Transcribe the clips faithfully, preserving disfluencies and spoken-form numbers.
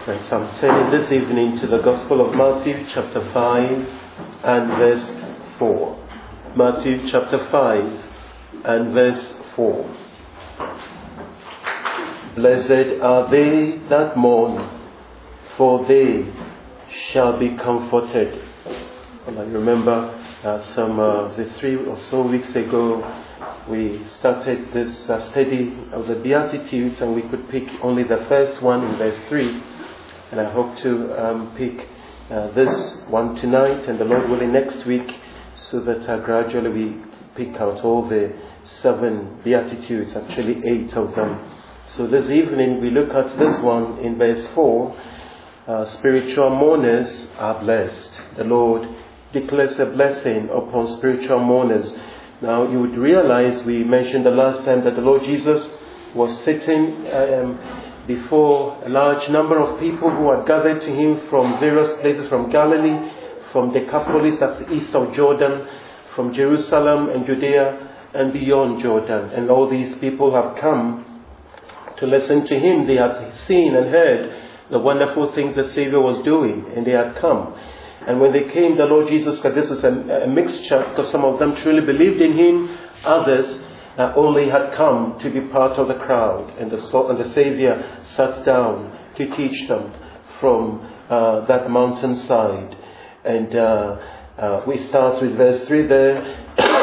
Right, so I'm turning this evening to the Gospel of Matthew chapter five and verse four. Matthew chapter five and verse four. Blessed are they that mourn, for they shall be comforted. And I remember uh, some uh, was it three or so weeks ago we started this uh, study of the Beatitudes, and we could pick only the first one in verse three. And I hope to um, pick uh, this one tonight, and the Lord willing next week, so that uh, gradually we pick out all the seven Beatitudes, actually eight of them. So this evening we look at this one in verse four. Uh, spiritual mourners are blessed. The Lord declares a blessing upon spiritual mourners. Now you would realize, we mentioned the last time, that the Lord Jesus was sitting um, before a large number of people who had gathered to him from various places, from Galilee, from Decapolis, that's east of Jordan, from Jerusalem and Judea and beyond Jordan. And all these people have come to listen to him. They had seen and heard the wonderful things the Savior was doing, and they had come. And when they came, the Lord Jesus, because this is a, a mixture, because some of them truly believed in him, others uh, only had come to be part of the crowd. And the, and the Savior sat down to teach them from uh, that mountainside. And uh, uh, we start with verse three there.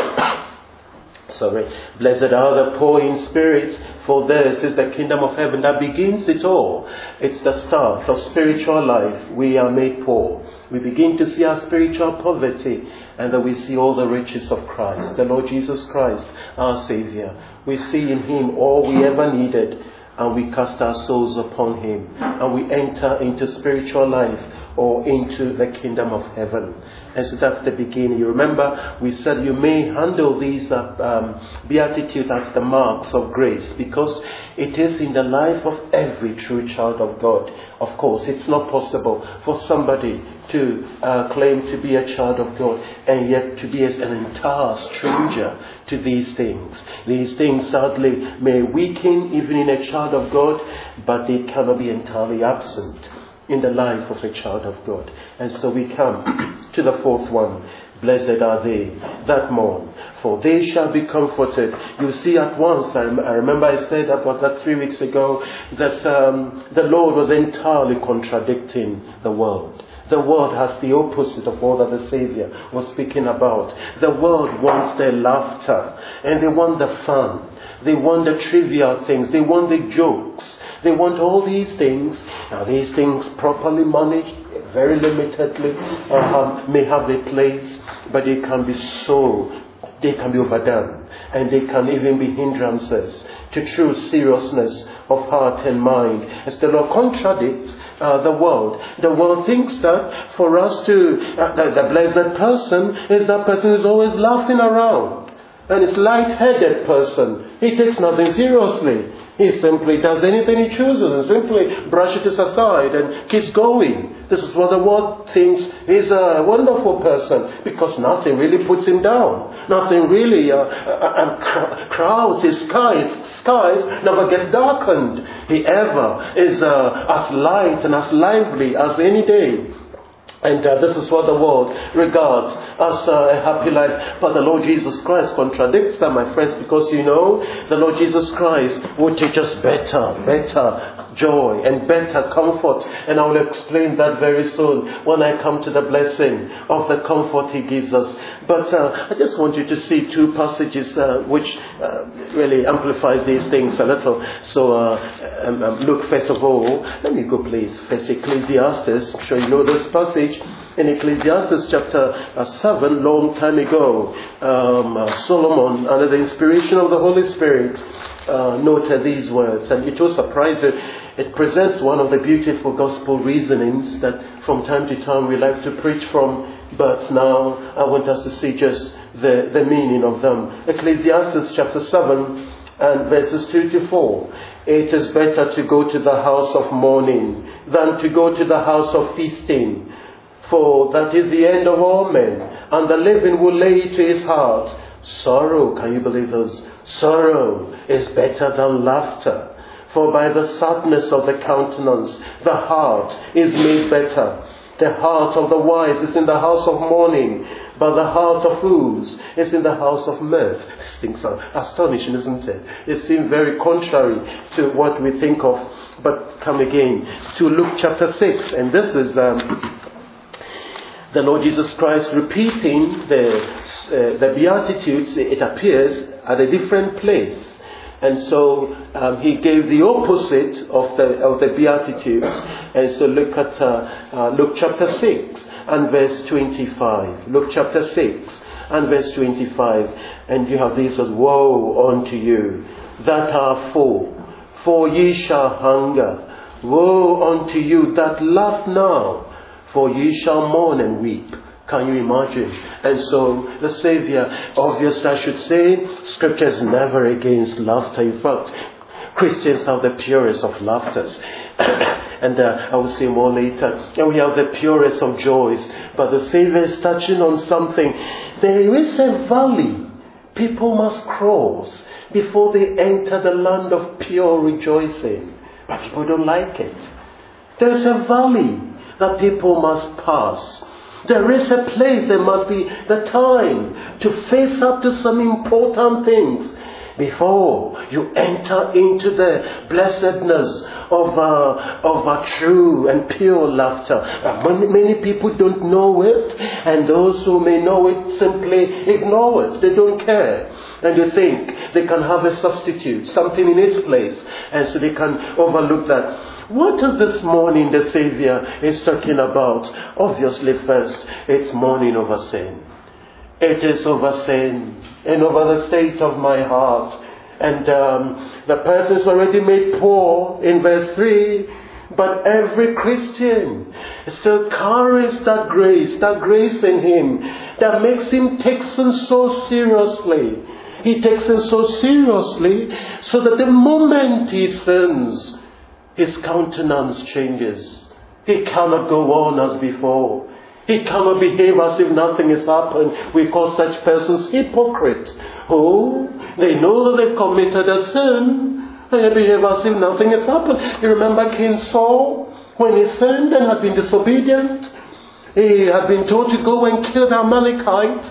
Sorry. Blessed are the poor in spirit, for theirs is the kingdom of heaven. That begins it all. It's the start of spiritual life. We are made poor. We begin to see our spiritual poverty, and that we see all the riches of Christ, the Lord Jesus Christ, our Savior. We see in him all we ever needed, and we cast our souls upon him, and we enter into spiritual life, or into the kingdom of heaven. And so that's the beginning. You remember, we said you may handle these uh, um, Beatitudes as the marks of grace, because it is in the life of every true child of God. Of course, it's not possible for somebody to uh, claim to be a child of God and yet to be as an entire stranger to these things. These things sadly may weaken even in a child of God, but they cannot be entirely absent in the life of a child of God. And so we come to the fourth one. Blessed are they that mourn, for they shall be comforted. You see at once, I, rem- I remember I said about that three weeks ago, that um, the Lord was entirely contradicting the world. The world has the opposite of all that the Savior was speaking about. The world wants their laughter, and they want the fun. They want the trivial things. They want the jokes. They want all these things. Now, these things properly managed, very limitedly, uh, may have a place, but they can be so, they can be overdone. And they can even be hindrances to true seriousness of heart and mind. As the Lord contradicts uh, the world. The world thinks that for us to, uh, the, the blessed person is that person who's always laughing around. And it's light-headed person. He takes nothing seriously. He simply does anything he chooses and simply brushes it aside and keeps going. This is what the world thinks is a wonderful person, because nothing really puts him down. Nothing really uh, uh, uh, crowds his skies. Skies never get darkened. He ever is uh, as light and as lively as any day. And uh, this is what the world regards as uh, a happy life. But the Lord Jesus Christ contradicts that, my friends, because you know, the Lord Jesus Christ will teach us better, better joy and better comfort. And I will explain that very soon when I come to the blessing of the comfort he gives us. But uh, I just want you to see two passages uh, which uh, really amplify these things a little. So uh, um, um, look, first of all, let me go please. First, Ecclesiastes. I'm sure you know this passage. In Ecclesiastes chapter uh, seven, long time ago, um, uh, Solomon, under the inspiration of the Holy Spirit, uh, noted these words. And it will surprise you. It presents one of the beautiful gospel reasonings that from time to time we like to preach from. But now I want us to see just the, the meaning of them. Ecclesiastes chapter seven and verses two to four. It is better to go to the house of mourning than to go to the house of feasting. For that is the end of all men, and the living will lay to his heart. Sorrow, can you believe those? Sorrow is better than laughter. For by the sadness of the countenance, the heart is made better. The heart of the wise is in the house of mourning, but the heart of fools is in the house of mirth. These things are astonishing, isn't it? It seems very contrary to what we think of. But come again to Luke chapter six, and this is um, the Lord Jesus Christ repeating the uh, the Beatitudes. It appears at a different place. And so um, he gave the opposite of the of the Beatitudes. And so look at uh, uh, Luke chapter six and verse twenty-five. Luke chapter six and verse twenty-five. And you have these as, woe unto you that are full, for ye shall hunger. Woe unto you that laugh now, for ye shall mourn and weep. Can you imagine? And so the Savior, obviously I should say, Scripture is never against laughter. In fact, Christians have the purest of laughters. and uh, I will say more later. And we have the purest of joys. But the Savior is touching on something. There is a valley people must cross before they enter the land of pure rejoicing. But people don't like it. There's a valley that people must pass. There is a place, there must be the time to face up to some important things before you enter into the blessedness of a, of a true and pure laughter. Many, many people don't know it, and those who may know it simply ignore it. They don't care. And they think they can have a substitute, something in its place, and so they can overlook that. What is this mourning the Savior is talking about? Obviously, first, it's mourning over sin. It is over sin and over the state of my heart. And um, the person is already made poor in verse three. But every Christian still carries that grace, that grace in him that makes him take sin so seriously. He takes sin so seriously so that the moment he sins, his countenance changes. He cannot go on as before. He cannot behave as if nothing has happened. We call such persons hypocrites. Oh, they know that they've committed a sin, and they behave as if nothing has happened. You remember King Saul, when he sinned and had been disobedient? He had been told to go and kill the Amalekites,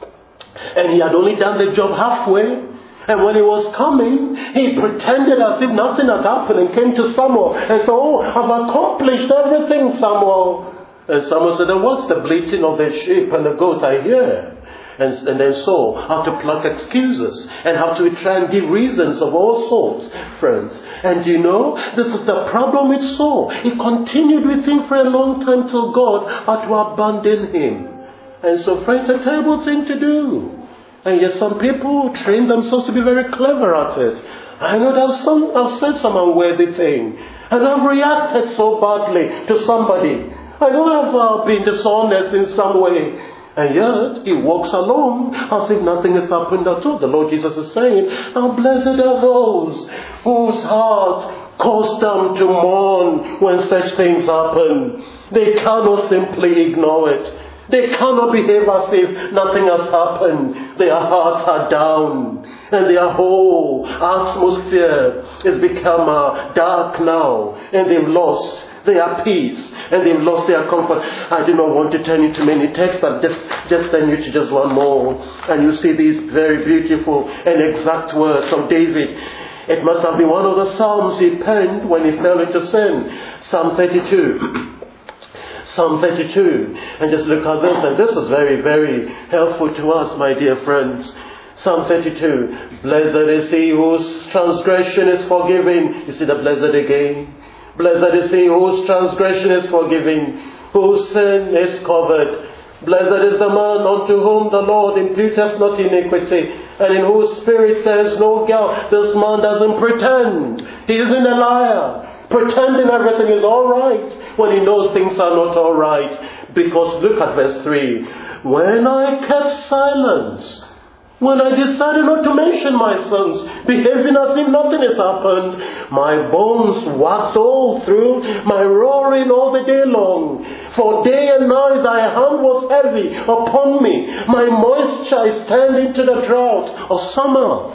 and he had only done the job halfway. And when he was coming, he pretended as if nothing had happened and came to Samuel and said, oh, I've accomplished everything, Samuel. And Samuel said, what's the bleating of the sheep and the goat I hear? And, and then Saul had to pluck excuses and have to try and give reasons of all sorts, friends. And you know, this is the problem with Saul. He continued with him for a long time till God had to abandon him. And so, friends, a terrible thing to do. And yet some people train themselves to be very clever at it. I know that some have said some unworthy thing, and I've reacted so badly to somebody. I know I've uh, been dishonest in some way. And yet he walks along as if nothing has happened at all. The Lord Jesus is saying, how blessed are those whose heart caused them to mourn when such things happen. They cannot simply ignore it. They cannot behave as if nothing has happened. Their hearts are down, and their whole atmosphere has become uh, dark now, and they've lost their peace, and they've lost their comfort. I do not want to turn you to many texts, but just, just turn you to just one more, and you see these very beautiful and exact words of David. It must have been one of the Psalms he penned when he fell into sin. Psalm thirty-two. Psalm thirty-two, and just look at this, and this is very, very helpful to us, my dear friends. Psalm thirty-two, blessed is he whose transgression is forgiven. You see the blessed again. Blessed is he whose transgression is forgiven, whose sin is covered. Blessed is the man unto whom the Lord imputeth not iniquity, and in whose spirit there is no guilt. This man doesn't pretend. He isn't a liar, pretending everything is all right when he knows things are not all right. Because look at verse three. When I kept silence, when I decided not to mention my sins, behaving as if nothing has happened, my bones waxed old through my roaring all the day long. For day and night thy hand was heavy upon me. My moisture is turned into the drought of summer.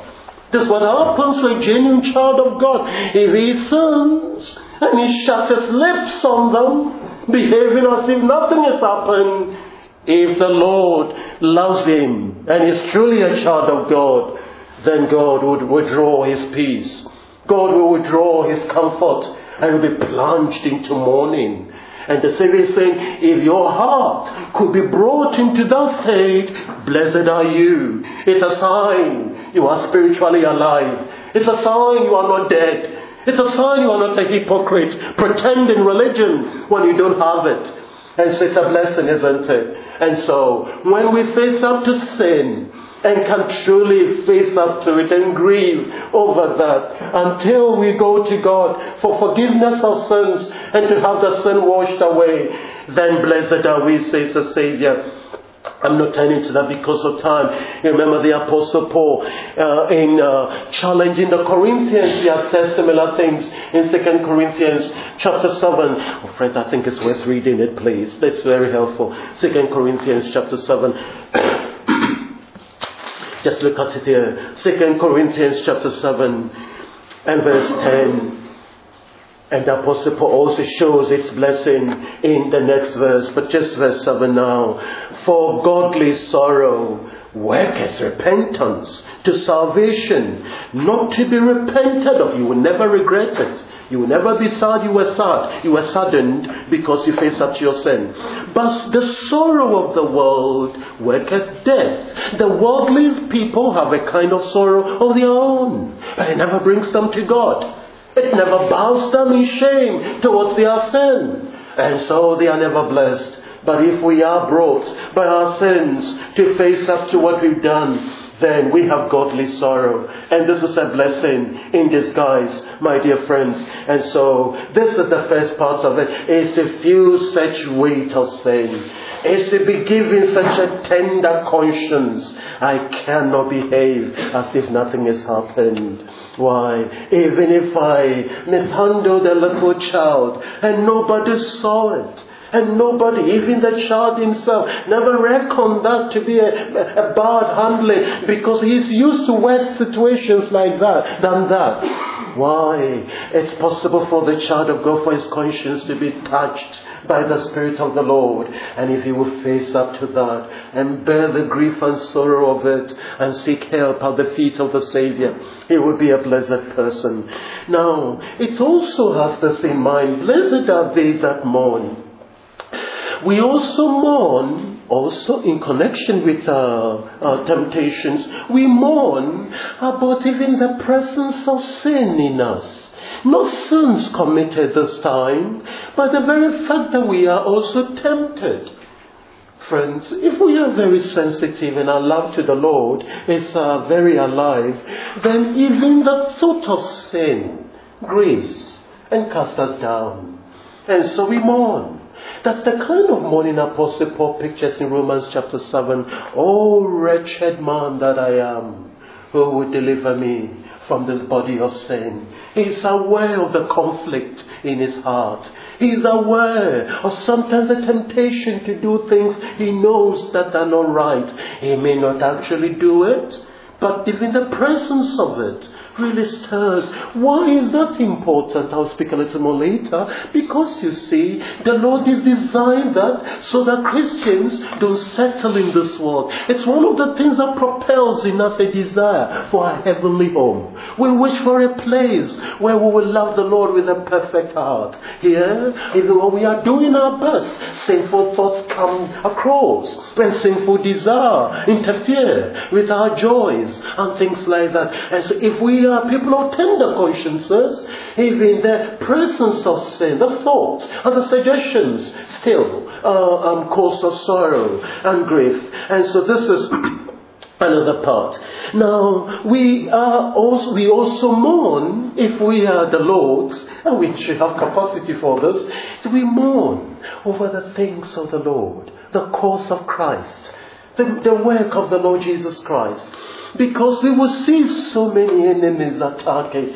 This is what happens to a genuine child of God. If he sins and he shuts his lips on them, behaving as if nothing has happened, if the Lord loves him and is truly a child of God, then God would withdraw his peace. God will withdraw his comfort and will be plunged into mourning. And the Savior is saying, if your heart could be brought into that state, blessed are you. It's a sign you are spiritually alive. It's a sign you are not dead. It's a sign you are not a hypocrite, pretending religion when you don't have it. And so it's a blessing, isn't it? And so, when we face up to sin, and can truly face up to it and grieve over that until we go to God for forgiveness of sins and to have the sin washed away, then blessed are we, says the Savior. I'm not turning to that because of time. You remember the Apostle Paul uh, in uh, challenging the Corinthians. He had said similar things in Second Corinthians chapter seven. Oh, friends, I think it's worth reading it, please. That's very helpful. Second Corinthians chapter seven. Just look at it here. Second Corinthians chapter seven and verse ten. And the Apostle Paul also shows its blessing in the next verse. But just verse seven now. For godly sorrow worketh repentance to salvation, not to be repented of. You will never regret it. You will never be sad you were sad. You were saddened because you faced up to your sin. But the sorrow of the world worketh death. The worldly people have a kind of sorrow of their own, but it never brings them to God. It never bows them in shame towards their sin. And so they are never blessed. But if we are brought by our sins to face up to what we've done, then we have godly sorrow. And this is a blessing in disguise, my dear friends. And so this is the first part of it, is to feel such weight of sin. Is to be given such a tender conscience. I cannot behave as if nothing has happened. Why? Even if I mishandled a little child and nobody saw it, and nobody, even the child himself, never reckoned that to be a, a, a bad handling, because he's used to worse situations like that than that. Why? It's possible for the child of God, for his conscience to be touched by the Spirit of the Lord. And if he will face up to that and bear the grief and sorrow of it and seek help at the feet of the Savior, he will be a blessed person. Now, it also has this in mind. Blessed are they that mourn. We also mourn, also in connection with uh, our temptations, we mourn about even the presence of sin in us. Not sins committed this time, but the very fact that we are also tempted. Friends, if we are very sensitive and our love to the Lord is uh, very alive, then even the thought of sin grieves and casts us down. And so we mourn. That's the kind of mourning Apostle Paul pictures in Romans chapter seven. Oh, wretched man that I am, who would deliver me from this body of sin? He's aware of the conflict in his heart. He's aware of sometimes the temptation to do things he knows that are not right. He may not actually do it, but even the presence of it really stirs. Why is that important? I'll speak a little more later. Because you see, the Lord is designed that so that Christians don't settle in this world. It's one of the things that propels in us a desire for a heavenly home. We wish for a place where we will love the Lord with a perfect heart. Here, even when we are doing our best, sinful thoughts come across, and sinful desire interfere with our joys and things like that. And so if we are people of tender consciences, even the presence of sin, the thoughts and the suggestions still uh, um, cause us sorrow and grief. And so this is another part. Now, we are also, we also mourn, if we are the Lord's, and we should have capacity for this, so we mourn over the things of the Lord, the cause of Christ, the, the work of the Lord Jesus Christ. Because we will see so many enemies attack it.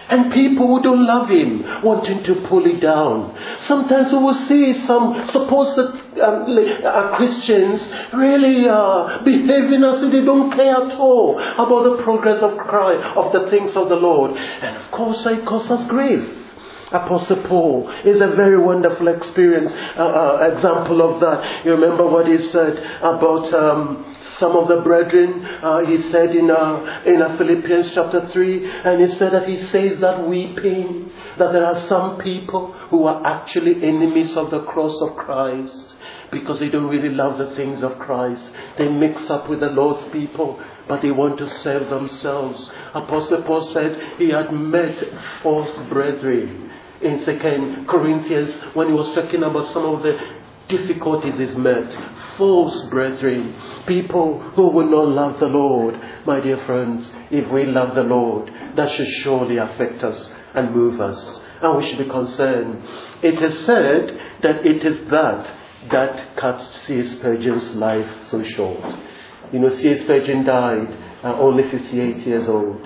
And people who don't love him, wanting to pull it down. Sometimes we will see some supposed um, uh, Christians really uh, behaving as if they don't care at all about the progress of Christ, of the things of the Lord. And of course, it causes grief. Apostle Paul is a very wonderful experience, uh, uh, example of that. You remember what he said about um, some of the brethren. Uh, he said in uh, in uh, Philippians chapter three, and he said that he says that weeping, that there are some people who are actually enemies of the cross of Christ because they don't really love the things of Christ. They mix up with the Lord's people, but they want to serve themselves. Apostle Paul said he had met false brethren in Second Corinthians, when he was talking about some of the difficulties he's met. False brethren, people who will not love the Lord. My dear friends, if we love the Lord, that should surely affect us and move us. And we should be concerned. It is said that it is that that cuts C S Spurgeon's life so short. You know, C S Spurgeon died uh, only fifty-eight years old.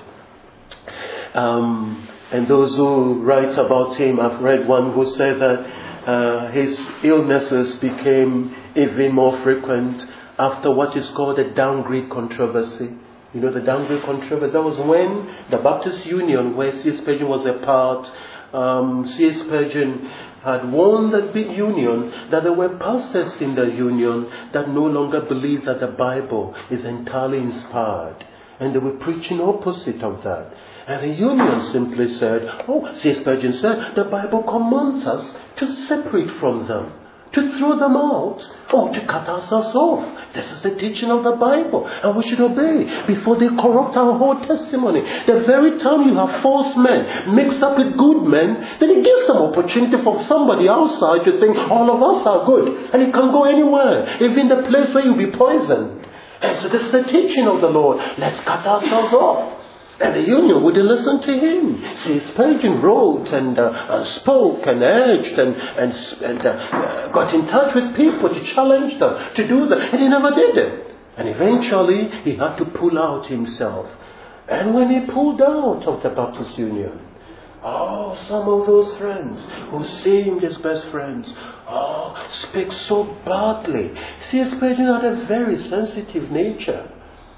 Um... And those who write about him, I've read one who said that uh, his illnesses became even more frequent after what is called the downgrade controversy. You know, the downgrade controversy, that was when the Baptist Union, where C S Spurgeon was a part, um, C S Spurgeon had warned the big union that there were pastors in the union that no longer believed that the Bible is entirely inspired. And they were preaching opposite of that. And the union simply said, oh, C S Spurgeon said, the Bible commands us to separate from them, to throw them out, or to cut ourselves off. This is the teaching of the Bible, and we should obey before they corrupt our whole testimony. The very time you have false men mixed up with good men, then it gives them opportunity for somebody outside to think all of us are good, and it can go anywhere, even the place where you'll be poisoned. And so this is the teaching of the Lord. Let's cut ourselves off. And the union wouldn't listen to him. See, Spurgeon wrote and, uh, and spoke and urged and, and, and uh, uh, got in touch with people to challenge them to do that. And he never did it. And eventually he had to pull out himself. And when he pulled out of the Baptist Union, oh, some of those friends who seemed his best friends, oh, speak so badly. See, Spurgeon had a very sensitive nature.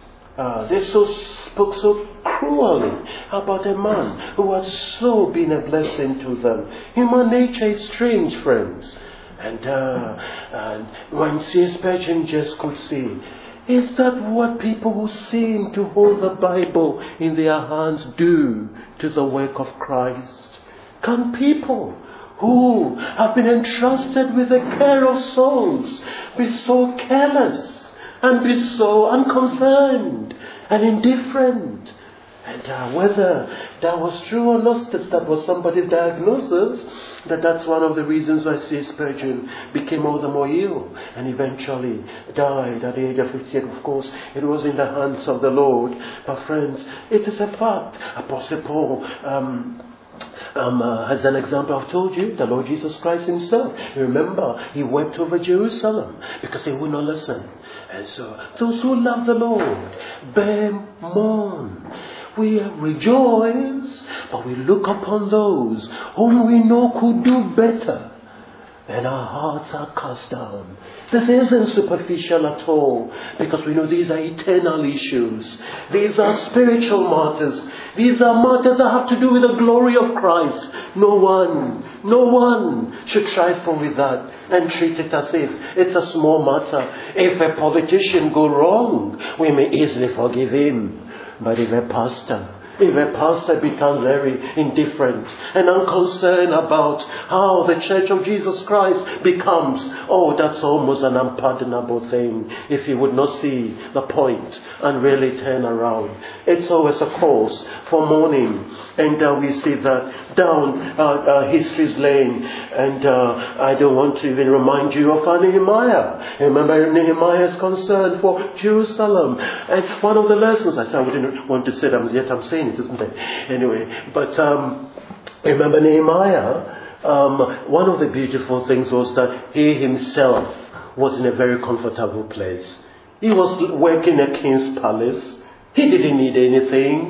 Uh, they so spoke so cruelly about a man who had so been a blessing to them. Human nature is strange, friends. And, uh, and when C S Spurgeon just could see, is that what people who seem to hold the Bible in their hands do to the work of Christ? Can people who have been entrusted with the care of souls be so careless and be so unconcerned and indifferent? And uh, whether that was true or not, that that was somebody's diagnosis, that that's one of the reasons why C S Spurgeon became all the more ill and eventually died at the age of fifty-eight. Of course, it was in the hands of the Lord. But friends, it is a fact. Apostle Paul, um, Um, uh, as an example, I've told you, the Lord Jesus Christ himself. Remember, he wept over Jerusalem because they would not listen. And so, those who love the Lord, bear mourn. We rejoice, but we look upon those whom we know could do better. And our hearts are cast down. This isn't superficial at all, because we know these are eternal issues. These are spiritual matters. These are matters that have to do with the glory of Christ. No one, no one should trifle with that and treat it as if it's a small matter. If a politician go wrong, we may easily forgive him. But if a pastor, if a pastor becomes very indifferent and unconcerned about how the Church of Jesus Christ becomes, oh, that's almost an unpardonable thing if he would not see the point and really turn around. It's always a cause for mourning. And uh, we see that down uh, uh, history's lane. And uh, I don't want to even remind you of uh, Nehemiah. Remember, Nehemiah is concerned for Jerusalem. And one of the lessons, I said I wouldn't want to say that, yet I'm saying it, isn't it? Anyway, but um, remember Nehemiah, um, one of the beautiful things was that he himself was in a very comfortable place. He was working at King's Palace. He didn't need anything.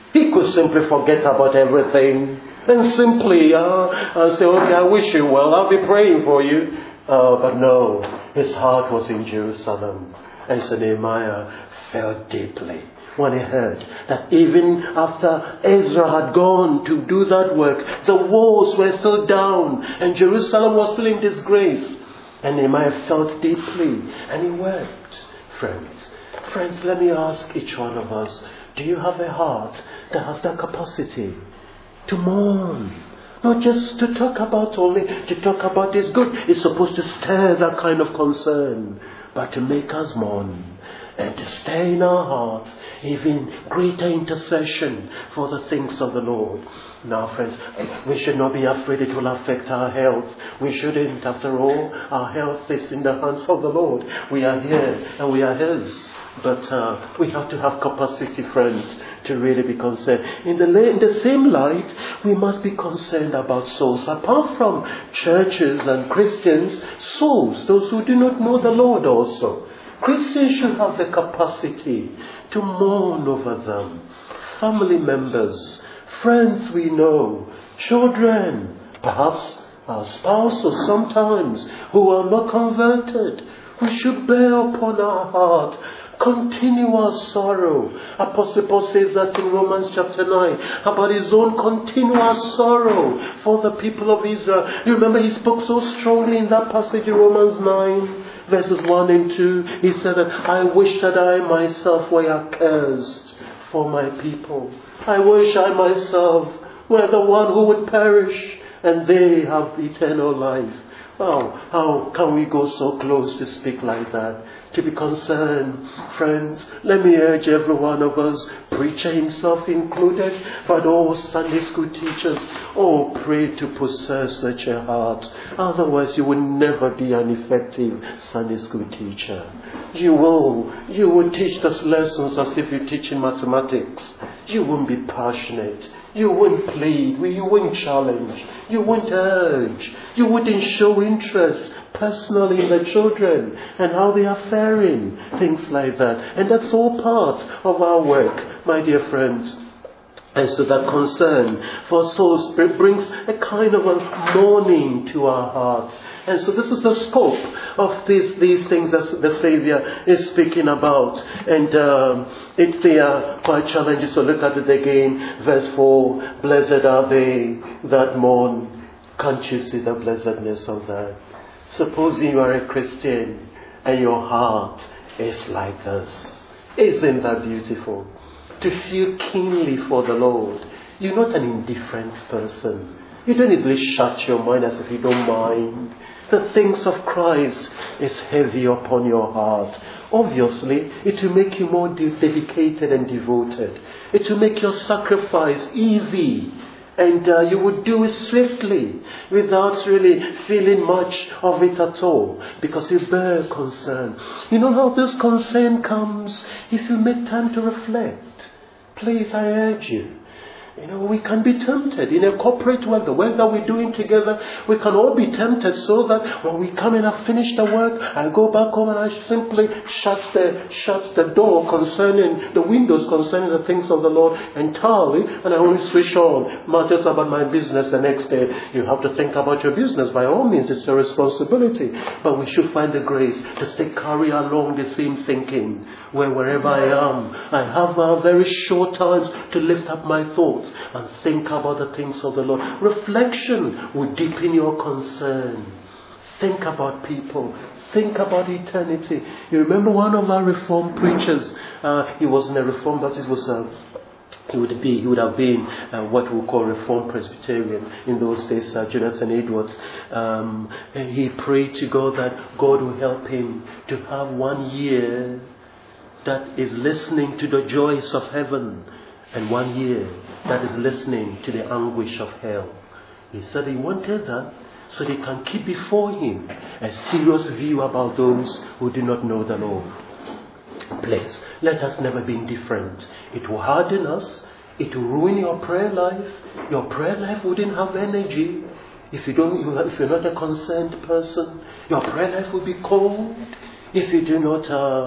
He could simply forget about everything and simply uh, uh, say, okay, I wish you well, I'll be praying for you. Uh, but no, his heart was in Jerusalem. And so Nehemiah felt deeply when he heard that even after Ezra had gone to do that work, the walls were still down and Jerusalem was still in disgrace. And Nehemiah felt deeply and he wept. Friends, friends, let me ask each one of us, do you have a heart that has that capacity to mourn? Not just to talk about only, to talk about is good. It's supposed to stir that kind of concern, but to make us mourn and to stir in our hearts even greater intercession for the things of the Lord. Now, friends, we should not be afraid it will affect our health. We shouldn't. After all, our health is in the hands of the Lord. We are here and we are His. But uh, we have to have capacity, friends, to really be concerned. In the, in the same light, we must be concerned about souls. Apart from churches and Christians, souls, those who do not know the Lord also. Christians should have the capacity to mourn over them. Family members, friends we know, children, perhaps our spouses sometimes, who are not converted. We should bear upon our heart continuous sorrow. Apostle Paul says that in Romans chapter nine about his own continuous sorrow for the people of Israel. You remember he spoke so strongly in that passage in Romans nine verses one and two. He said that I wish that I myself were accursed for my people. I wish I myself were the one who would perish and they have eternal life. Wow, how can we go so close to speak like that? To be concerned, friends, let me urge every one of us, preacher himself included, but all Sunday school teachers, oh, pray to possess such a heart. Otherwise, you will never be an effective Sunday school teacher. You will, you will teach those lessons as if you're teaching mathematics. You won't be passionate. You won't plead. You won't challenge. You won't urge. You wouldn't show interest personally in the children and how they are faring, things like that. And that's all part of our work, my dear friends. And so that concern for souls brings a kind of a mourning to our hearts. And so this is the scope of these, these things that the Savior is speaking about. And um, it's they are quite challenging. So look at it again. Verse four. Blessed are they that mourn. Can't you see the blessedness of that? Supposing you are a Christian and your heart is like this. Isn't that beautiful? To feel keenly for the Lord. You're not an indifferent person. You don't easily shut your mind as if you don't mind. The things of Christ is heavy upon your heart. Obviously, it will make you more dedicated and devoted. It will make your sacrifice easy. And uh, you would do it swiftly without really feeling much of it at all. Because you bear concern. You know how this concern comes? If you make time to reflect. Please, I urge you. You know, we can be tempted in a corporate work, the work that we're doing together. We can all be tempted so that when we come and have finished the work, I go back home and I simply shut the shut the door concerning the windows concerning the things of the Lord entirely, and I only switch on matters about my business the next day. You have to think about your business. By all means, it's a responsibility. But we should find the grace to stay carry along the same thinking. Where wherever I am, I have uh, very short times to lift up my thoughts and think about the things of the Lord. Reflection will deepen your concern. Think about people. Think about eternity. You remember one of our Reformed preachers, uh, he wasn't a Reformed Baptist, he was a He would be. He would have been uh, what we call Reformed Presbyterian in those days. Uh, Jonathan Edwards. Um, and he prayed to God that God will help him to have one year that is listening to the joys of heaven, and one year that is listening to the anguish of hell. He said he wanted that so they can keep before him a serious view about those who do not know the Lord. Please, let us never be indifferent. It will harden us. It will ruin your prayer life. Your prayer life wouldn't have energy. If you don't, if you're not a concerned person, your prayer life will be cold. If you do not uh,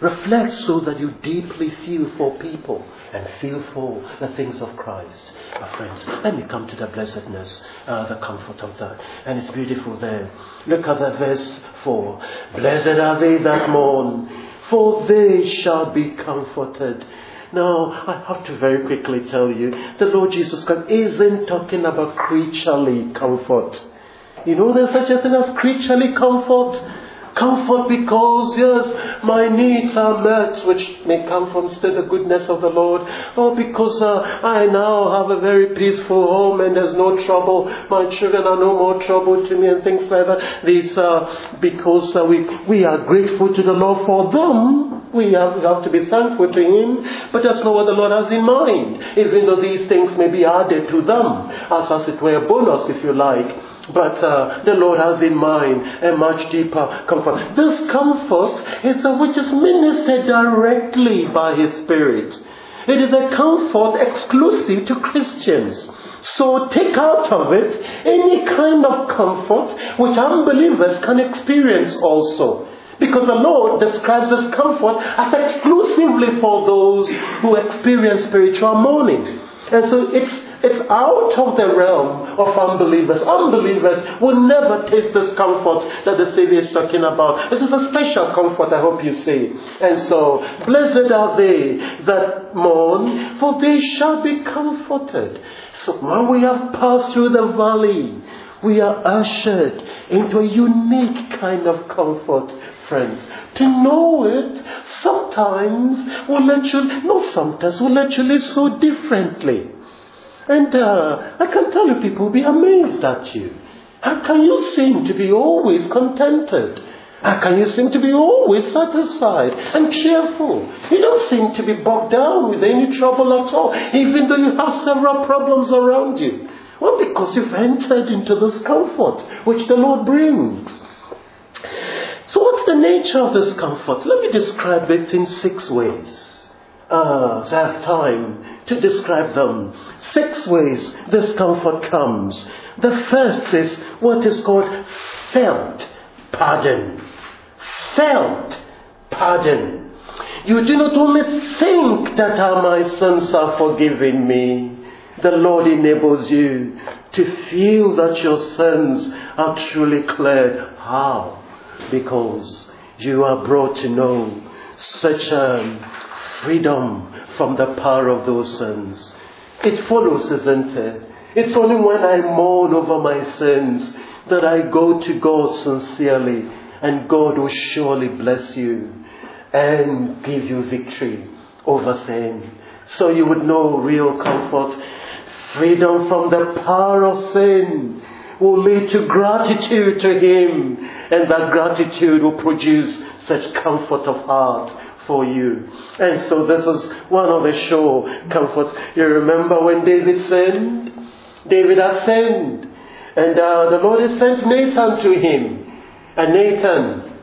Reflect so that you deeply feel for people and feel for the things of Christ. My friends, let me come to the blessedness, uh, the comfort of that. And it's beautiful there. Look at that verse four. Blessed are they that mourn, for they shall be comforted. Now, I have to very quickly tell you, the Lord Jesus Christ isn't talking about creaturely comfort. You know there's such a thing as creaturely comfort? Comfort because, yes, my needs are met, which may come from still the goodness of the Lord. Or because uh, I now have a very peaceful home and there's no trouble. My children are no more trouble to me and things like that. These, uh, because uh, we, we are grateful to the Lord for them. We have, we have to be thankful to Him. But that's not what the Lord has in mind. Even though these things may be added to them. As, as it were a bonus, if you like. But uh, the Lord has in mind a much deeper comfort. This comfort is that which is ministered directly by His Spirit. It is a comfort exclusive to Christians. So take out of it any kind of comfort which unbelievers can experience also. Because the Lord describes this comfort as exclusively for those who experience spiritual mourning. And so it's It's out of the realm of unbelievers. Unbelievers will never taste this comfort that the Savior is talking about. This is a special comfort, I hope you see. And so, blessed are they that mourn, for they shall be comforted. So when we have passed through the valley, we are ushered into a unique kind of comfort, friends. To know it, sometimes will actually, not sometimes, will actually so differently. And uh, I can tell you, people will be amazed at you. How can you seem to be always contented? How can you seem to be always satisfied and cheerful? You don't seem to be bogged down with any trouble at all, even though you have several problems around you. Well, because you've entered into this comfort which the Lord brings. So what's the nature of this comfort? Let me describe it in six ways. Uh, so I have time to describe them. Six ways this comfort comes. The first is what is called felt pardon. Felt pardon. You do not only think that ah, my sins are forgiven me. The Lord enables you to feel that your sins are truly cleared. How? Because you are brought to know such a freedom from the power of those sins. It follows, isn't it? It's only when I mourn over my sins that I go to God sincerely, and God will surely bless you and give you victory over sin. So you would know real comfort. Freedom from the power of sin will lead to gratitude to Him, and that gratitude will produce such comfort of heart for you. And so this is one of the sure comforts. You remember when David sinned? David had sinned. And uh, the Lord has sent Nathan to him. And Nathan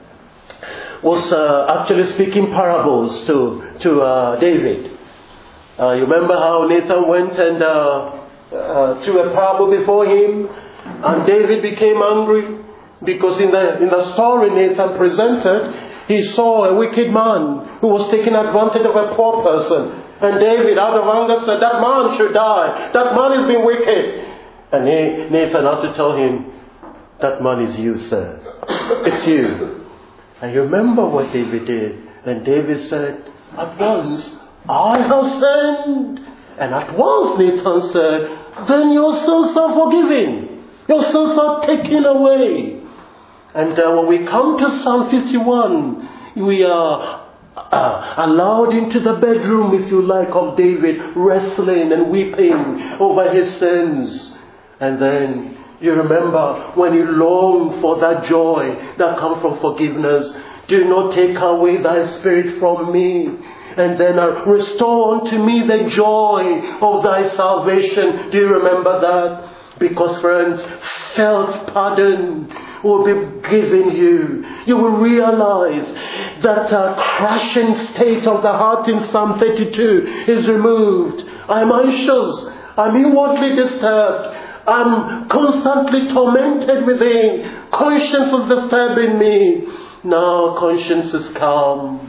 was uh, actually speaking parables to, to uh, David. Uh, you remember how Nathan went and uh, uh, threw a parable before him? And David became angry because in the, in the story Nathan presented, he saw a wicked man who was taking advantage of a poor person. And David, out of anger, said, that man should die. That man has been wicked. And he, Nathan had to tell him, that man is you, sir. It's you. And you remember what David did. And David said, at once, I have sinned. And at once Nathan said, then your sins are forgiven. Your sins are taken away. And uh, when we come to Psalm fifty-one, we are uh, allowed into the bedroom, if you like, of David, wrestling and weeping over his sins. And then you remember when you long for that joy that comes from forgiveness. Do not take away thy spirit from me. And then uh, restore unto me the joy of thy salvation. Do you remember that? Because, friends, felt pardon will be given you. You will realize that a crashing state of the heart in Psalm thirty-two is removed. I'm anxious. I'm inwardly disturbed. I'm constantly tormented within. Conscience is disturbing me. Now conscience is calm.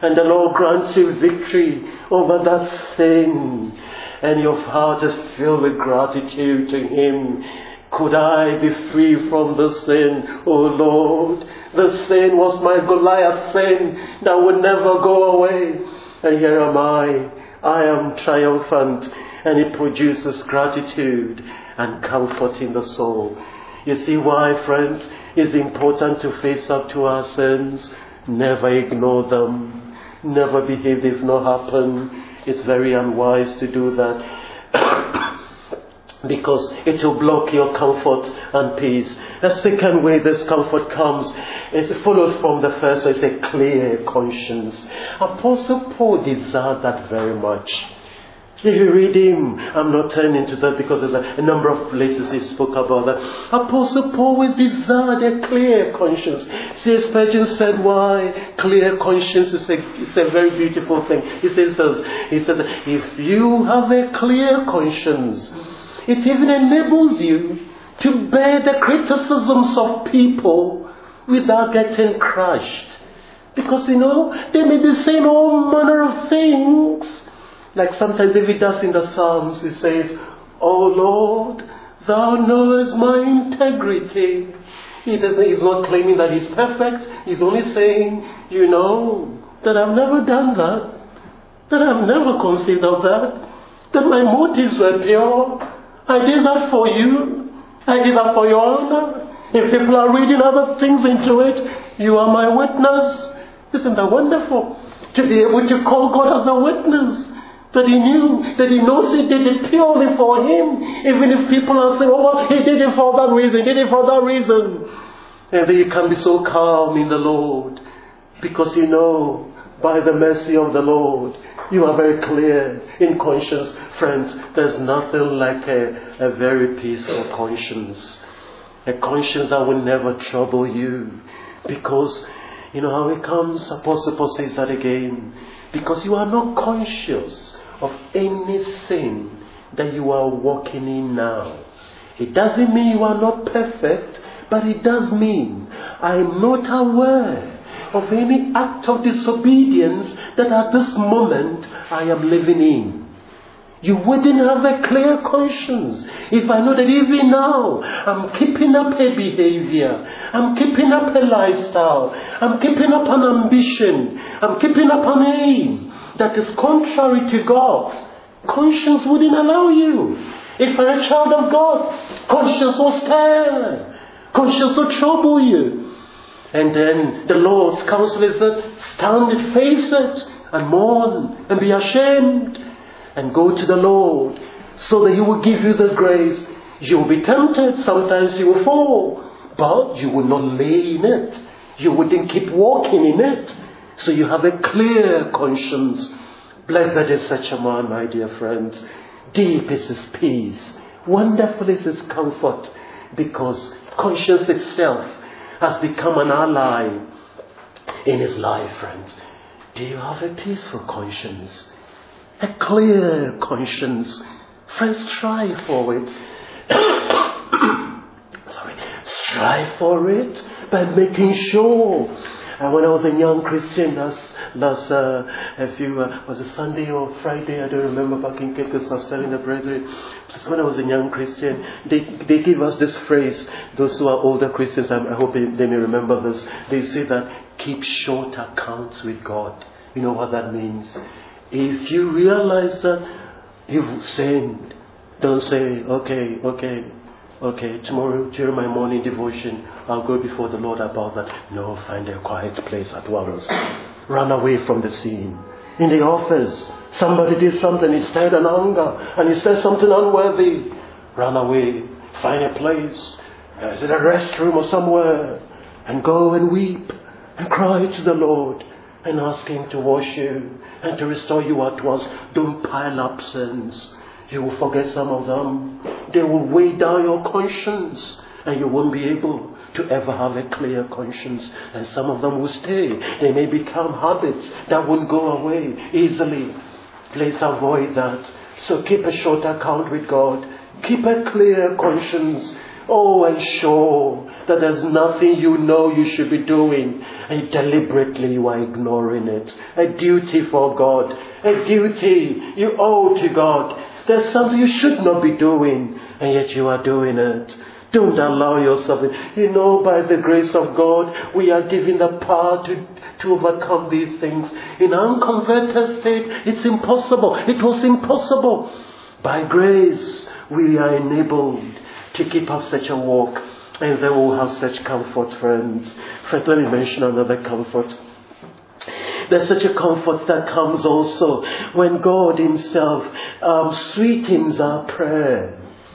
And the Lord grants you victory over that sin. And your heart is filled with gratitude to Him. Could I be free from the sin, O Lord? The sin was my Goliath sin that would never go away. And here am I. I am triumphant. And it produces gratitude and comfort in the soul. You see why, friends, it's important to face up to our sins. Never ignore them. Never behave they've not happened. It's very unwise to do that. Because it will block your comfort and peace. The second way this comfort comes is followed from the first. It's a clear conscience. Apostle Paul desired that very much. If you read him, I'm not turning to that because there's a, a number of places he spoke about that. Apostle Paul always desired a clear conscience. C S Spurgeon said why clear conscience is a, it's a very beautiful thing. He says this, he said, if you have a clear conscience, it even enables you to bear the criticisms of people without getting crushed. Because, you know, they may be saying all manner of things. Like sometimes David does in the Psalms, he says, "O Lord, Thou knowest my integrity." He doesn't, he's not claiming that he's perfect. He's only saying, you know, that I've never done that. That I've never conceived of that. That my motives were pure. I did that for you. I did that for your honor. If people are reading other things into it, you are my witness. Isn't that wonderful? To be able to call God as a witness. That he knew, that he knows he did it purely for him. Even if people are saying, oh, well, he did it for that reason, he did it for that reason. And then you can be so calm in the Lord. Because you know, by the mercy of the Lord, you are very clear in conscience. Friends, there's nothing like a, a very peaceful conscience. A conscience that will never trouble you. Because, you know how it comes? Apostle Paul says that again. Because you are not conscious of any sin that you are walking in now. It doesn't mean you are not perfect, but it does mean I am not aware of any act of disobedience that at this moment I am living in. You wouldn't have a clear conscience if I know that even now I'm keeping up a behavior, I'm keeping up a lifestyle, I'm keeping up an ambition, I'm keeping up an aim that is contrary to God's. Conscience wouldn't allow you. If you're a child of God, conscience will stir. Conscience will trouble you. And then the Lord's counsel is that stand and face it and mourn and be ashamed and go to the Lord so that He will give you the grace. You will be tempted. Sometimes you will fall. But you will not lay in it. You wouldn't keep walking in it. So you have a clear conscience. Blessed is such a man, my dear friends. Deep is his peace. Wonderful is his comfort. Because conscience itself has become an ally in his life, friends. Do you have a peaceful conscience? A clear conscience? Friends, strive for it. Sorry. Strive for it by making sure. And when I was a young Christian, last, last uh, a few, uh, was it Sunday or Friday? I don't remember, back in Cape Coast, I was telling the brethren. Just when I was a young Christian, they they give us this phrase. Those who are older Christians, I, I hope they, they may remember this. They say that keep short accounts with God. You know what that means? If you realize that you've sinned, don't say, okay, okay. Okay, tomorrow during my morning devotion, I'll go before the Lord about that. No, find a quiet place at once. Run away from the scene. In the office, somebody did something, he stirred an anger, and he said something unworthy. Run away. Find a place, uh, in a restroom or somewhere, and go and weep and cry to the Lord and ask Him to wash you and to restore you at once. Don't pile up sins. You will forget some of them. They will weigh down your conscience. And you won't be able to ever have a clear conscience. And some of them will stay. They may become habits that won't go away easily. Please avoid that. So keep a short account with God. Keep a clear conscience. Oh, ensure that there's nothing you know you should be doing and deliberately you are ignoring it. A duty for God. A duty you owe to God. There's something you should not be doing and yet you are doing it. Don't allow yourself. You know, by the grace of God, we are given the power to, to overcome these things. In an unconverted state, it's impossible. It was impossible. By grace, we are enabled to keep up such a walk. And then we'll have such comfort, friends. Friends, let me mention another comfort. There's such a comfort that comes also when God Himself um, sweetens our prayer.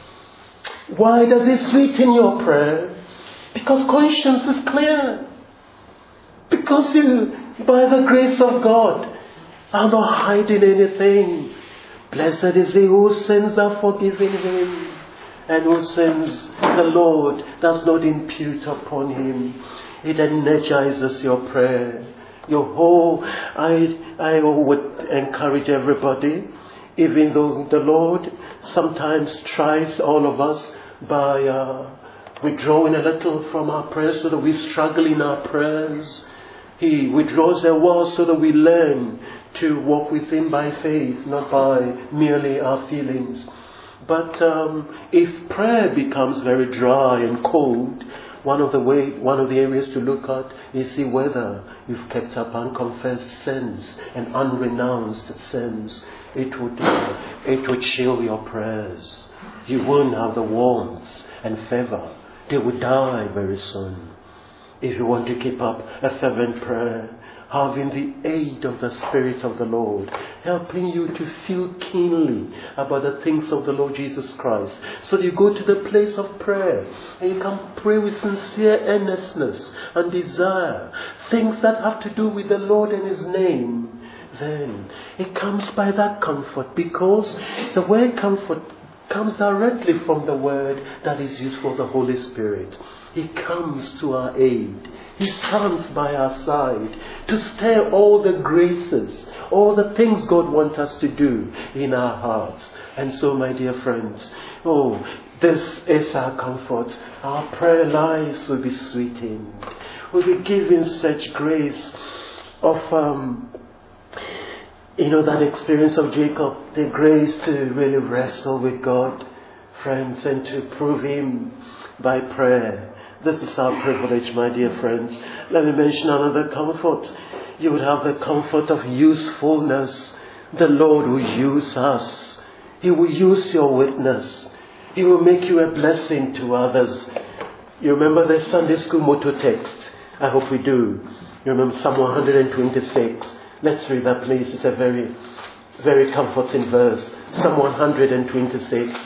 Why does He sweeten your prayer? Because conscience is clear. Because you, by the grace of God, are not hiding anything. Blessed is he whose sins are forgiven him, and whose sins the Lord does not impute upon him. It energizes your prayer. Your whole, I, I would encourage everybody, even though the Lord sometimes tries all of us by uh, withdrawing a little from our prayers so that we struggle in our prayers. He withdraws a wall so that we learn to walk with Him by faith, not by merely our feelings. But um, if prayer becomes very dry and cold, one of the way, one of the areas to look at is see whether you've kept up unconfessed sins and unrenounced sins. It would, uh, it would chill your prayers. You won't have the warmth and fervor. They would die very soon. If you want to keep up a fervent prayer, having the aid of the Spirit of the Lord, helping you to feel keenly about the things of the Lord Jesus Christ. So you go to the place of prayer and you can pray with sincere earnestness and desire things that have to do with the Lord and His name. Then it comes by that comfort, because the word comfort comes directly from the word that is used for the Holy Spirit. He comes to our aid. He stands by our side to stir all the graces, all the things God wants us to do in our hearts. And so, my dear friends, oh, this is our comfort. Our prayer lives will be sweetened. We'll be given such grace of, um, you know, that experience of Jacob, the grace to really wrestle with God, friends, and to prove Him by prayer. This is our privilege, my dear friends. Let me mention another comfort. You would have the comfort of usefulness. The Lord will use us. He will use your witness. He will make you a blessing to others. You remember the Sunday school motto text? I hope we do. You remember Psalm one hundred twenty-six. Let's read that, please. It's a very, very comforting verse. Psalm one hundred twenty-six.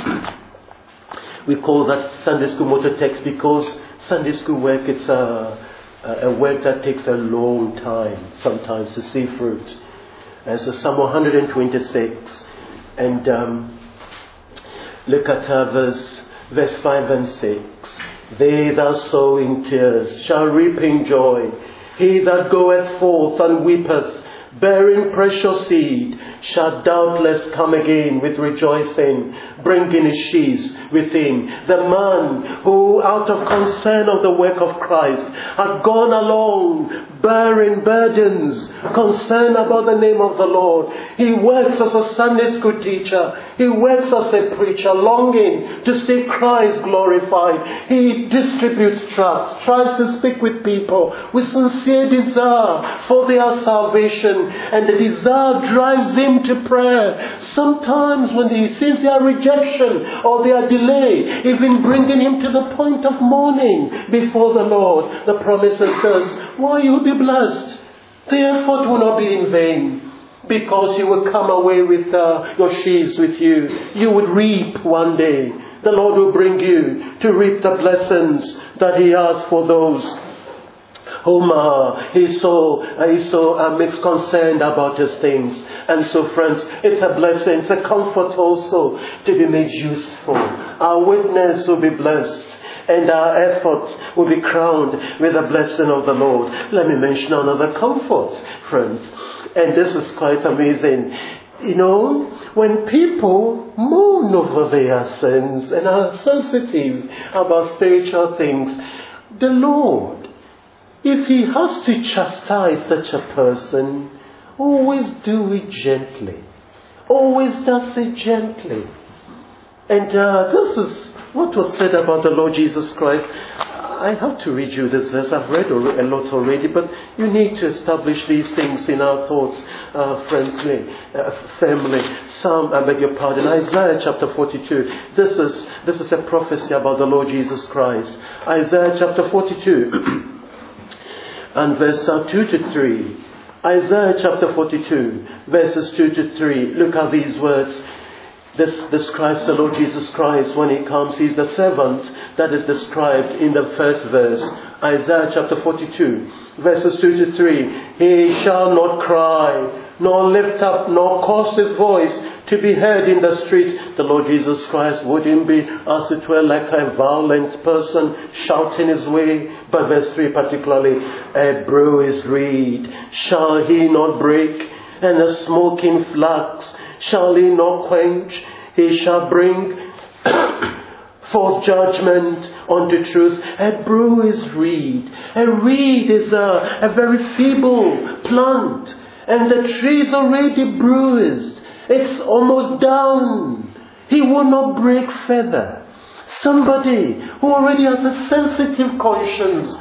We call that Sunday school motto text because Sunday school work, it's a, a work that takes a long time sometimes to see fruit. And so Psalm one hundred twenty-six, and um, look at uh, verse, verse five and six. They that sow in tears shall reap in joy. He that goeth forth and weepeth, bearing precious seed, shall doubtless come again with rejoicing, bringing his sheaves with him. The man who, out of concern of the work of Christ, had gone along bearing burdens, concerned about the name of the Lord. He works as a Sunday school teacher. He works as a preacher, longing to see Christ glorified. He distributes tracts, tries to speak with people with sincere desire for their salvation, and the desire drives him to prayer. Sometimes when he sees their rejection or their delay, even bringing him to the point of mourning before the Lord, the promise is this: why, you will be blessed. The effort will not be in vain, because you will come away with uh, your sheaves with you. You would reap one day. The Lord will bring you to reap the blessings that He has for those whom uh, He so, uh, he so uh, makes concerned about His things. And so, friends, it's a blessing, it's a comfort also to be made useful. Our witness will be blessed, and our efforts will be crowned with the blessing of the Lord. Let me mention another comfort, friends. And this is quite amazing. You know, when people mourn over their sins and are sensitive about spiritual things, the Lord, if He has to chastise such a person, always do it gently. Always does it gently. And uh, this is what was said about the Lord Jesus Christ. I have to read you this verse. I've read a lot already, but you need to establish these things in our thoughts, uh, friendly, uh, family. Psalm, I beg your pardon, Isaiah chapter forty-two. This is this is a prophecy about the Lord Jesus Christ. Isaiah chapter forty-two and verse uh, two to three. Isaiah chapter forty-two, verses two to three. Look at these words. This describes the Lord Jesus Christ when He comes. He's the servant that is described in the first verse. Isaiah chapter forty-two, verses two to three. He shall not cry, nor lift up, nor cause his voice to be heard in the streets. The Lord Jesus Christ wouldn't be, as it were, like a violent person shouting his way. But verse three particularly, a bruised reed shall he not break, and a smoking flax shall he not quench. He shall bring forth judgment unto truth. A bruised reed. A reed is a, a very feeble plant. And the tree is already bruised. It's almost down. He will not break feather. Somebody who already has a sensitive conscience.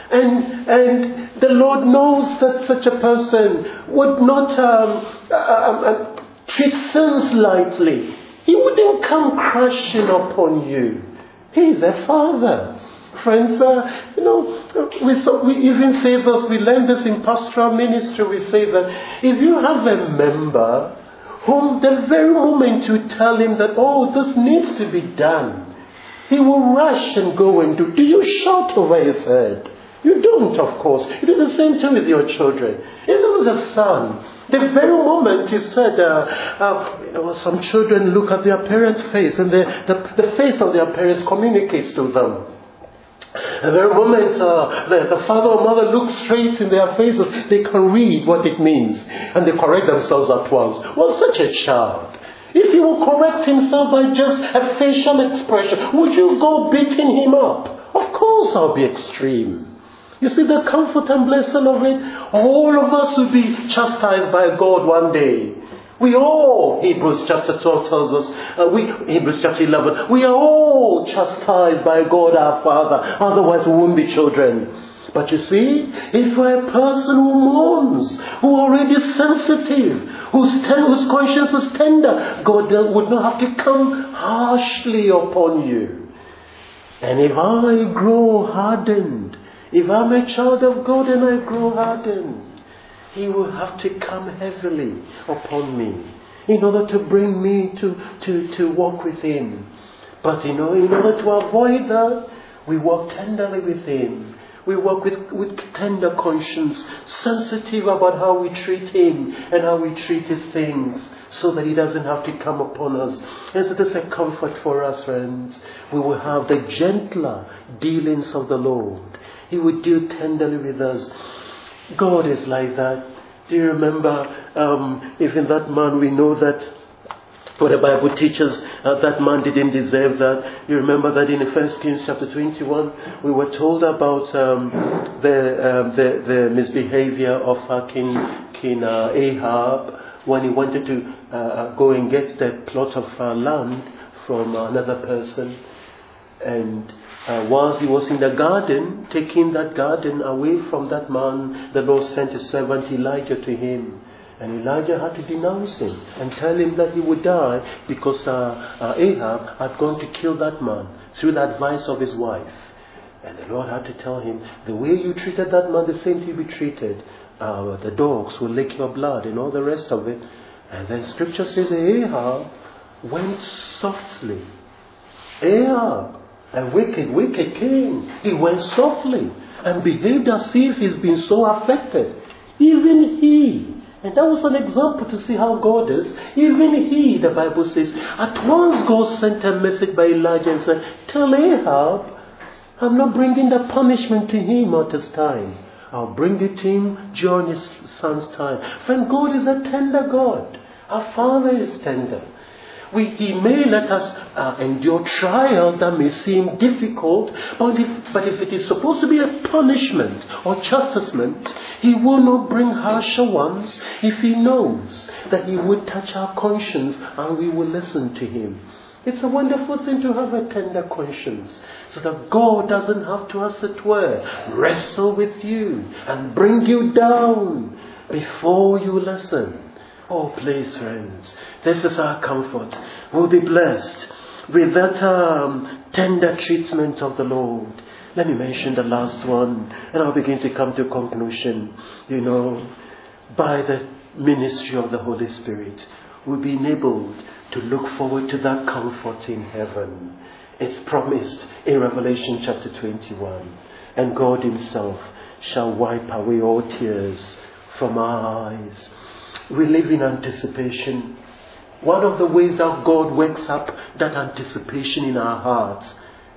And and the Lord knows that such a person would not um, uh, uh, treat sins lightly. He wouldn't come crashing upon you. He's a father. Friends, uh, you know, we, so we even say this, we learn this in pastoral ministry. We say that if you have a member whom the very moment you tell him that, oh, this needs to be done, he will rush and go and do. Do you shout over his head? You don't, of course. You do the same thing with your children. If there was a son, the very moment he said, uh, uh, you know, some children look at their parents' face, and the, the, the face of their parents communicates to them. And the very moment uh, the, the father or mother looks straight in their faces, they can read what it means, and they correct themselves at once. Well, such a child, if he will correct himself by just a facial expression, would you go beating him up? Of course I'll be extreme. You see the comfort and blessing of it? All of us will be chastised by God one day. We all, Hebrews chapter twelve tells us, uh, we Hebrews chapter eleven, we are all chastised by God our Father. Otherwise we won't be children. But you see, if we're a person who mourns, who already is sensitive, whose, ten, whose conscience is tender, God would not have to come harshly upon you. And if I grow hardened, if I'm a child of God and I grow hardened, He will have to come heavily upon me in order to bring me to, to, to walk with Him. But you know, in order to avoid that, we walk tenderly with Him. We walk with, with tender conscience, sensitive about how we treat Him and how we treat His things, so that He doesn't have to come upon us. And so that's a comfort for us, friends. We will have the gentler dealings of the Lord. He would deal tenderly with us. God is like that. Do you remember, um, even that man, we know that what the Bible teaches, uh, that man didn't deserve that. You remember that in First Kings chapter twenty-one, we were told about um, the, um, the the misbehavior of uh, King, King uh, Ahab when he wanted to uh, go and get the plot of uh, land from another person. And uh, whilst he was in the garden, taking that garden away from that man, the Lord sent his servant Elijah to him. And Elijah had to denounce him and tell him that he would die because uh, uh, Ahab had gone to kill that man through the advice of his wife. And the Lord had to tell him, the way you treated that man, the same to be treated. Uh, the dogs will lick your blood and all the rest of it. And then Scripture says Ahab went softly. Ahab, a wicked, wicked king, he went softly and behaved as if he's been so affected. Even he. And that was an example to see how God is. Even he, the Bible says, at once God sent a message by Elijah and said, tell Ahab, I'm not bringing the punishment to him at his time. I'll bring it to him during his son's time. Friend, God is a tender God. Our Father is tender. We, he may let us uh, endure trials that may seem difficult, but if, but if it is supposed to be a punishment or chastisement, He will not bring harsher ones if He knows that He would touch our conscience and we will listen to Him. It's a wonderful thing to have a tender conscience, so that God doesn't have to, as it were, wrestle with you and bring you down before you listen. Oh, please, friends, this is our comfort. We'll be blessed with that um, tender treatment of the Lord. Let me mention the last one, and I'll begin to come to a conclusion. You know, by the ministry of the Holy Spirit, we'll be enabled to look forward to that comfort in heaven. It's promised in Revelation chapter twenty-one. And God Himself shall wipe away all tears from our eyes. We live in anticipation. One of the ways that God wakes up that anticipation in our hearts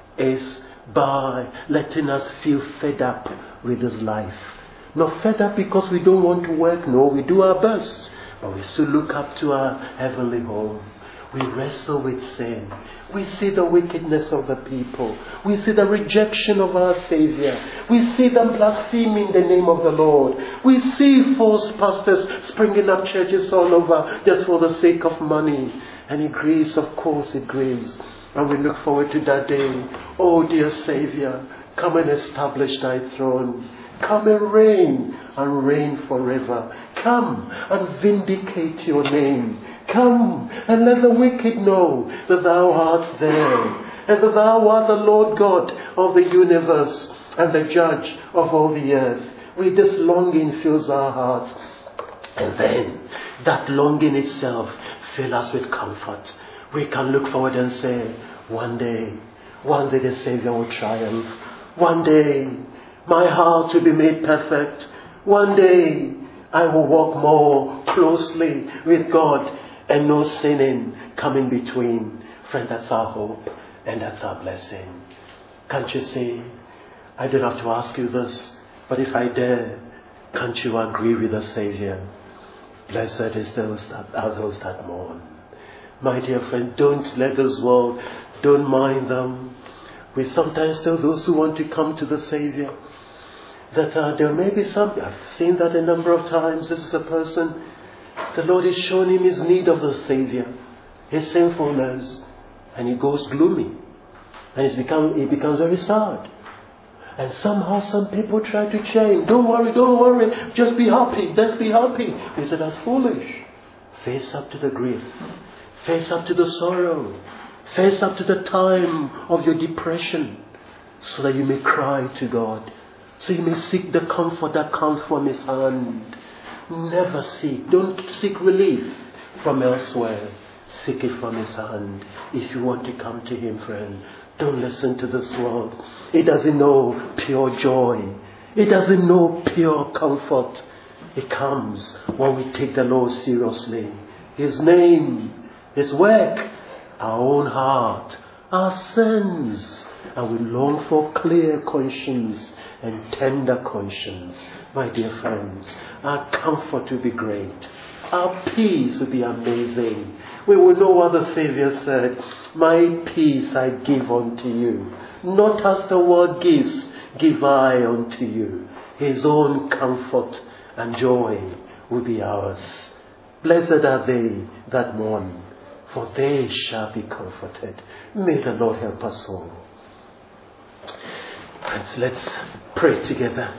is by letting us feel fed up with this life. Not fed up because we don't want to work. No, we do our best. But we still look up to our heavenly home. We wrestle with sin. We see the wickedness of the people. We see the rejection of our Savior. We see them blaspheming the name of the Lord. We see false pastors springing up churches all over just for the sake of money. And it grieves, of course it grieves. And we look forward to that day. Oh dear Savior, come and establish Thy throne. Come and reign, and reign forever. Come and vindicate Your name. Come and let the wicked know that Thou art there, and that Thou art the Lord God of the universe and the Judge of all the earth. With this longing fills our hearts. And then that longing itself fills us with comfort. We can look forward and say, one day, one day the Savior will triumph. One day, my heart will be made perfect. One day, I will walk more closely with God and no sinning coming between. Friend, that's our hope and that's our blessing. Can't you see? I don't have to ask you this, but if I dare, can't you agree with the Savior? Blessed is those that are those that mourn. My dear friend, don't let this world, don't mind them. We sometimes tell those who want to come to the Savior that uh, there may be some, I've seen that a number of times. This is a person, the Lord has shown him his need of the Savior, his sinfulness, and he goes gloomy. And he's become, he becomes very sad. And somehow some people try to change. Don't worry, don't worry, just be happy, just be happy. He said, that's foolish. Face up to the grief. Face up to the sorrow. Face up to the time of your depression, so that you may cry to God. So you may seek the comfort that comes from His hand. Never seek. Don't seek relief from elsewhere. Seek it from His hand. If you want to come to Him, friend, don't listen to this world. It doesn't know pure joy. It doesn't know pure comfort. It comes when we take the Lord seriously. His name, His work, our own heart, our sins. And we long for clear conscience and tender conscience. My dear friends, our comfort will be great. Our peace will be amazing. We will know what the Savior said. My peace I give unto you. Not as the world gives, give I unto you. His own comfort and joy will be ours. Blessed are they that mourn, for they shall be comforted. May the Lord help us all. Friends, let's pray together.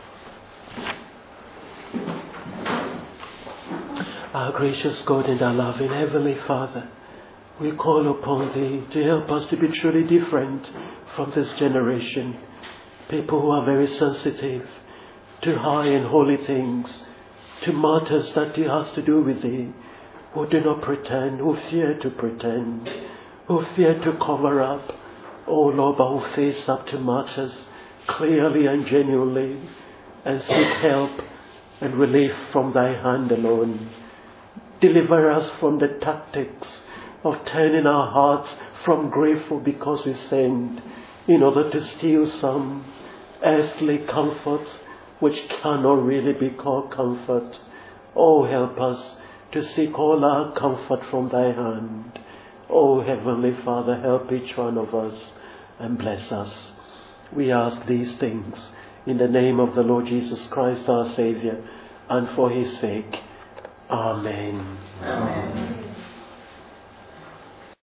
Our gracious God and our loving Heavenly Father, we call upon Thee to help us to be truly different from this generation. People who are very sensitive to high and holy things, to matters that has to do with Thee, who do not pretend, who fear to pretend, who fear to cover up. Oh Lord, but who face up to matters clearly and genuinely and seek help and relief from Thy hand alone. Deliver us from the tactics of turning our hearts from grateful because we sinned, in order to steal some earthly comfort which cannot really be called comfort. Oh, help us to seek all our comfort from thy hand. O Heavenly Father, help each one of us and bless us. We ask these things in the name of the Lord Jesus Christ, our Saviour, and for his sake. Amen. Amen.